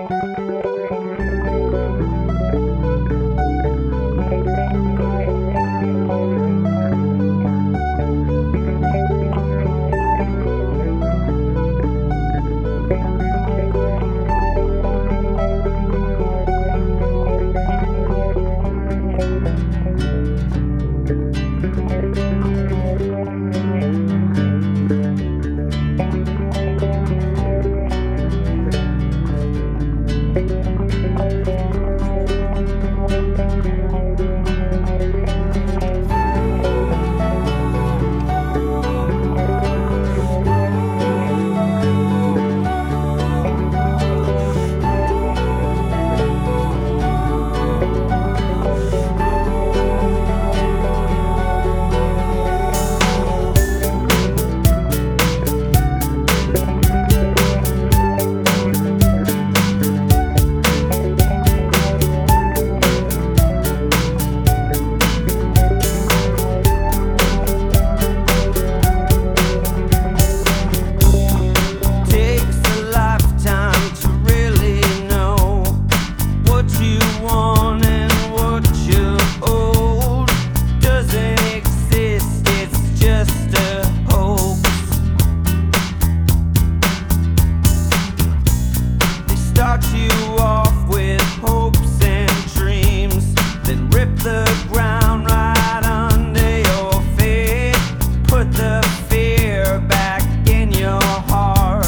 Start you off with hopes and dreams, then rip the ground right under your feet. Put the fear back in your heart.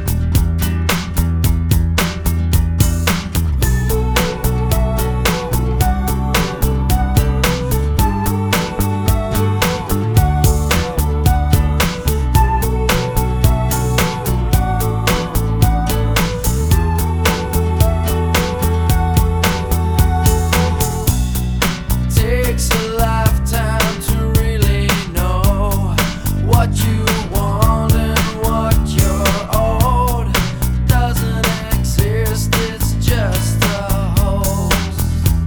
Takes a lifetime to really know what you want and what you're owed. Doesn't exist, it's just a hoax.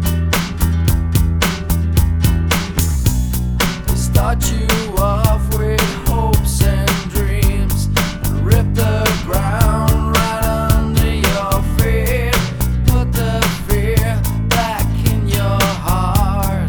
They start you off with hopes and dreams and rip the ground right under your feet. Put the fear back in your heart.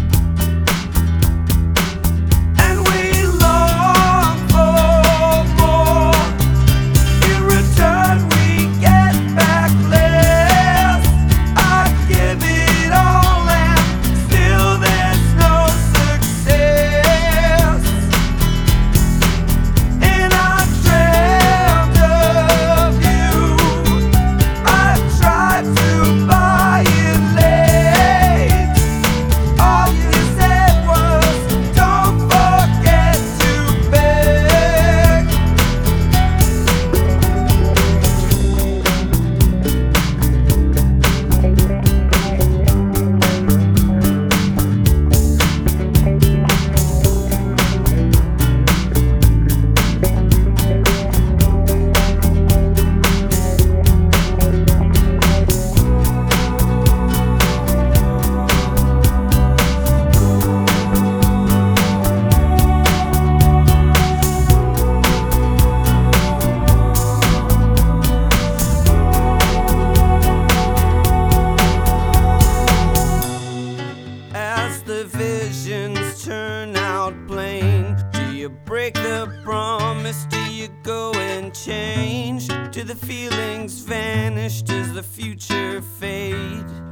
The visions turn out plain. Do you break the promise? Do you go and change? Do the feelings vanish? Does the future fade?